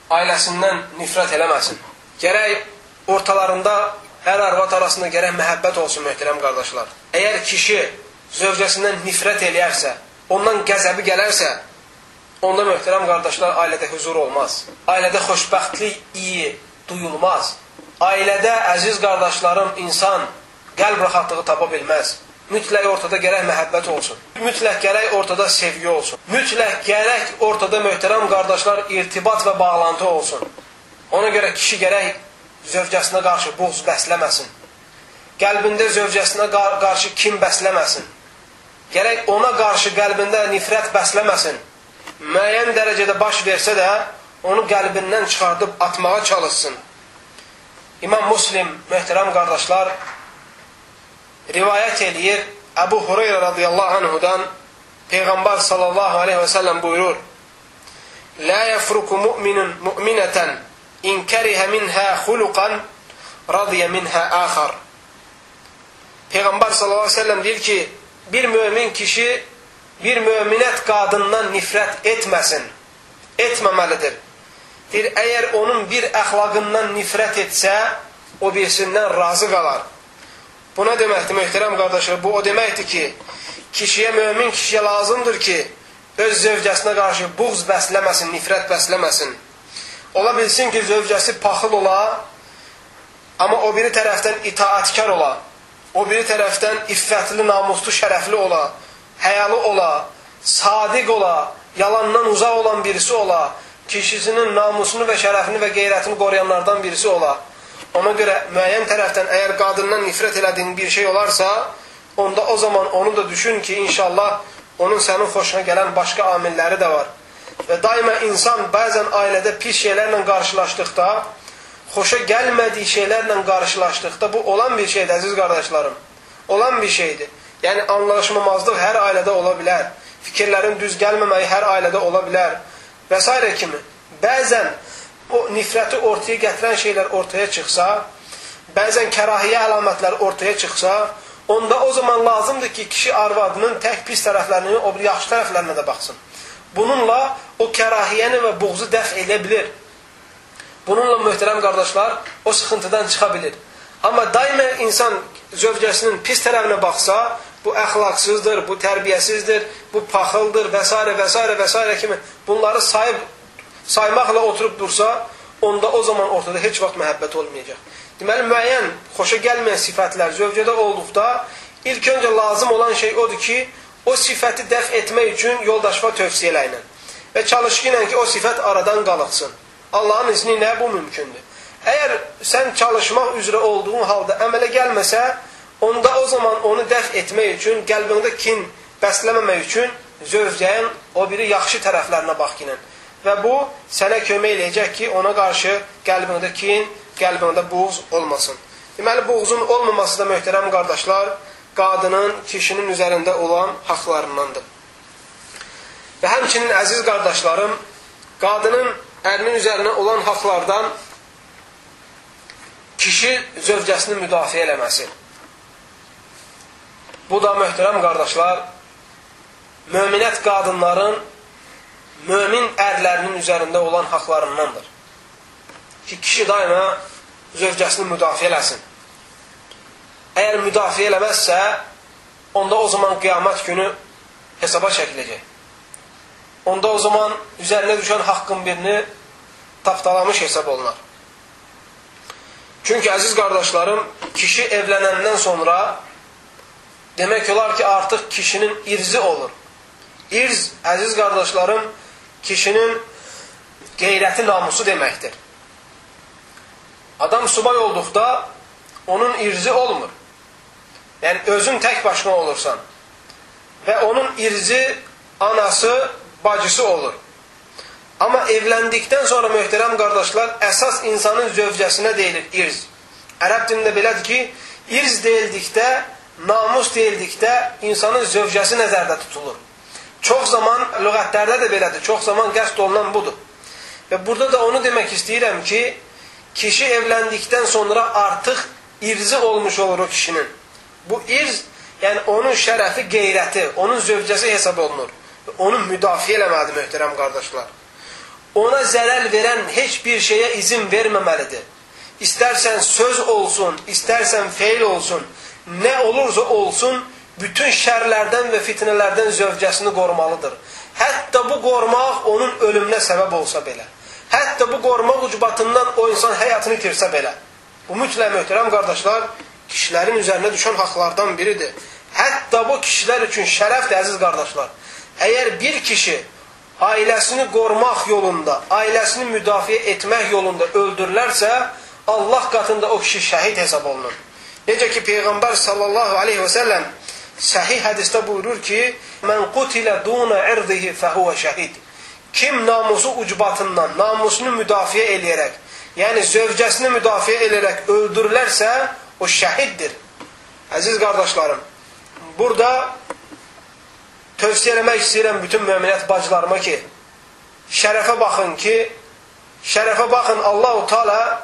ailəsindən nifrət eləməsin. Gərək ortalarında ər-arvad arasında gərək məhəbbət olsun, möhtərəm qardaşlar. Əgər kişi zövcəsindən nifrət eləyərsə, ondan qəzəbi gələrsə, onda möhtərəm qardaşlar, ailədə huzur olmaz. Ailədə xoşbəxtlik iyi duyulmaz. Ailədə, əziz qardaşlarım, insan qəlb rahatlığı tapa bilməz. Mütləq ortada gərək məhəbbət olsun. Mütləq gərək ortada sevgi olsun. Mütləq gərək ortada, möhtərəm qardaşlar, irtibat və bağlantı olsun. Ona görə kişi gərək zövcəsinə qarşı buğz bəsləməsin. Qəlbində zövcəsinə qarşı kin bəsləməsin. Gərək ona qarşı qəlbində nifrət bəsləməsin. Müəyyən dərəcədə baş versə də, onu qəlbindən çıxardıb atmağa çalışsın. İmam Muslim, möhtərəm qardaşlar, rivayət eləyir, Əbu Hureyra radiyallahu anhudan Peyğəmbər sallallahu aleyhi və səlləm buyurur: "La yafruku mu'minun mu'minatan in kariha minha xuluqan radiya minha axar." Peyğəmbər sallallahu aleyhi və səlləm deyir ki, bir mömin kişi bir möminət qadından nifrət etməsin, etməməlidir. Deyir, əgər onun bir əxlaqından nifrət etsə, o birisindən razı qalar. Bu nə deməkdir, möhtərəm qardaşlar? Bu o deməkdir ki, kişiyə, mömin kişiyə lazımdır ki, öz zövcəsinə qarşı buğz bəsləməsin, nifrət bəsləməsin. Ola bilsin ki, zövcəsi paxıl ola, amma o biri tərəfdən itaatkar ola, o biri tərəfdən iffətli, namuslu, şərəfli ola, həyalı ola, sadiq ola, yalandan uzaq olan birisi ola, kişisinin namusunu və şərəfini və qeyrətini qoruyanlardan birisi ola. Ona görə müəyyən tərəfdən əgər qadından nifrət elədiyin bir şey olarsa, onda o zaman onu da düşün ki, inşallah onun sənin xoşuna gələn başqa amilləri də var. Və daima insan bəzən ailədə pis şeylərlə qarşılaşdıqda, xoşa gəlmədiyi şeylərlə qarşılaşdıqda, bu olan bir şeydir, əziz qardaşlarım. Olan bir şeydir. Yəni anlaşmamazlıq hər ailədə ola bilər. Fikirlərin düz gəlməməyi hər ailədə ola bilər. Və s. kimi. Bəzən o nifrəti ortaya gətirən şeylər ortaya çıxsa, bəzən kərahiyyə əlamətləri ortaya çıxsa, onda o zaman lazımdır ki, kişi arvadının tək pis tərəflərini, o bir yaxşı tərəflərinə də baxsın. Bununla o kərahiyyəni və buğzu dəf edə bilir. Bununla möhtərəm qardaşlar, o sıxıntıdan çıxa bilir. Amma daima insan zövcəsinin pis tərəfinə baxsa, bu əxlaqsızdır, bu tərbiyəsizdir, bu paxıldır və s. kimi bunları saymaqla oturub dursa, onda o zaman ortada heç vaxt məhəbbət olmayacaq. Deməli, müəyyən, xoşa gəlməyən sifətlər zövcədə olduqda, ilk öncə lazım olan şey odur ki, o sifəti dəf etmək üçün yoldaşva tövsiyə ilə və çalışqı ilə ki, o sifət aradan qalıqsın. Allahın izni ilə bu mümkündür. Əgər sən çalışmaq üzrə olduğun halda əmələ gəlməsə, onda o zaman onu dəf etmək üçün, qəlbində kin bəsləməmək üçün zövcəyin o biri yaxşı tərəflərinə bax ki. Və bu, sənə kömək eləyəcək ki, ona qarşı qəlbində kin, qəlbində buğz olmasın. Deməli, buğzun olmaması da, möhtərəm qardaşlar, qadının, kişinin üzərində olan haqlarındandır. Və həmçinin, əziz qardaşlarım, qadının ərinin üzərinə olan haqlardan kişi zövcəsini müdafiə eləməsi. Bu da, möhtərəm qardaşlar, möminət qadınların mömin ərlərinin üzərində olan haqlarındandır. Ki, kişi daima zövcəsini müdafiə eləsin. Əgər müdafiə eləməzsə, onda o zaman qiyamət günü hesaba çəkiləcək. Onda o zaman üzərinə düşən haqqın birini tapdalamış hesab olunar. Çünki, əziz qardaşlarım, kişi evlənəndən sonra demək olar ki, artıq kişinin irzi olur. İrz, əziz qardaşlarım, kişinin qeyrəti, namusu deməkdir. Adam subay olduqda onun irzi olmur. Yəni, özün tək başına olursan. Və onun irzi, anası, bacısı olur. Amma evləndikdən sonra, möhtərəm qardaşlar, əsas insanın zövcəsinə deyilir irz. Ərəb dilində belədir ki, irz deyildikdə, namus deyildikdə insanın zövcəsi nəzərdə tutulur. Çox zaman, lüğətlərdə də belədir, çox zaman qəsd olunan budur. Və burada da onu demək istəyirəm ki, kişi evləndikdən sonra artıq irzi olmuş olur o kişinin. Bu irz, yəni onun şərəfi, qeyrəti, onun zövcəsi hesab olunur. Onu müdafiə eləməlidir, möhtərəm qardaşlar. ona zərər verən heç bir şeyə izin verməməlidir. İstərsən söz olsun, istərsən feil olsun, nə olursa olsun, bütün şərlərdən və fitnələrdən zövcəsini qorumalıdır. Hətta bu qorumaq onun ölümünə səbəb olsa belə. Hətta bu qorumaq ucbatından o insan həyatını itirsə belə. Bu mütləq möhtərəm qardaşlar, kişilərin üzərinə düşən haqlardan biridir. Hətta bu kişilər üçün şərəfdir, əziz qardaşlar. Əgər bir kişi ailəsini qorumaq yolunda, ailəsini müdafiə etmək yolunda öldürülərsə, Allah qatında o kişi şəhid hesab olunur. Necə ki, Peyğəmbər sallallahu aleyhi və səlləm səhih hədisdə buyurur ki, "Mən qutilə duna irdihi fəhuva şəhid." Kim namusu ucbatından, namusunu müdafiə eləyərək, yəni zövcəsini müdafiə eləyərək öldürülərsə, o şəhiddir. Əziz qardaşlarım, burada tövsiyə eləmək istəyirəm bütün möminət bacılarıma ki, şərəfə baxın Allah-u Teala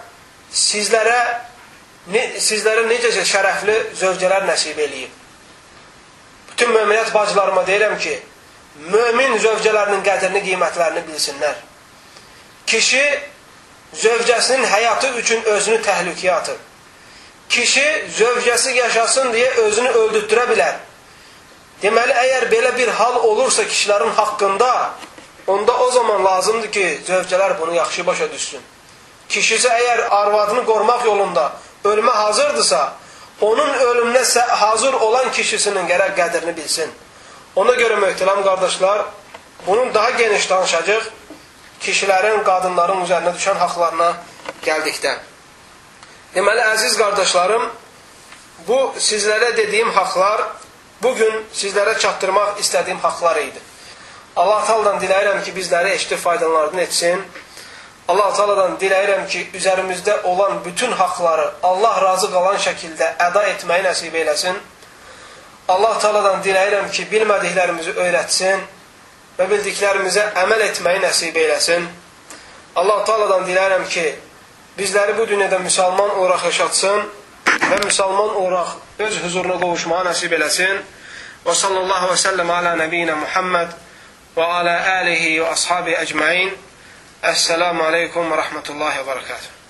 sizlərə necəsə şərəfli zövcələr nəsib eləyib. Bütün möminət bacılarıma deyirəm ki, mömin zövcələrinin qədrini, qiymətlərini bilsinlər. Kişi zövcəsinin həyatı üçün özünü təhlükəyə atır. Kişi zövcəsi yaşasın deyə özünü öldürtdürə bilər. Deməli, əgər belə bir hal olursa kişilərin haqqında, onda o zaman lazımdır ki, zövcələr bunu yaxşı başa düşsün. Kişisi əgər arvadını qorumaq yolunda ölümə hazırdırsa, onun ölümünə hazır olan kişisinin gərək qədrini bilsin. Ona görə möhtərəm qardaşlar, bunun daha geniş danışacaq kişilərin, qadınların üzərinə düşən haqlarına gəldikdə. Deməli, əziz qardaşlarım, bu sizlərə dediyim haqlar, bugün sizlərə çatdırmaq istədiyim haqlar idi. Allah Teala'dan diləyirəm ki, bizləri eşitib faydalarını etsin. Allah Teala'dan diləyirəm ki, üzərimizdə olan bütün haqları Allah razı qalan şəkildə əda etməyi nəsib eyləsin. Allah Teala'dan diləyirəm ki, bilmədiklərimizi öyrətsin və bildiklərimizə əməl etməyi nəsib eyləsin. Allah Teala'dan diləyirəm ki, bizləri bu dünyada müsəlman olaraq yaşatsın və müsəlman olaraq öz huzuruna qovuşmağa nəsib eləsin. Və sallallahu və səlləm alə nəbiyyina Muhammed və alə alihi və ashabi əcməin. Əssəlamu aleykum və rəhmətullahi və bərəkatuhu.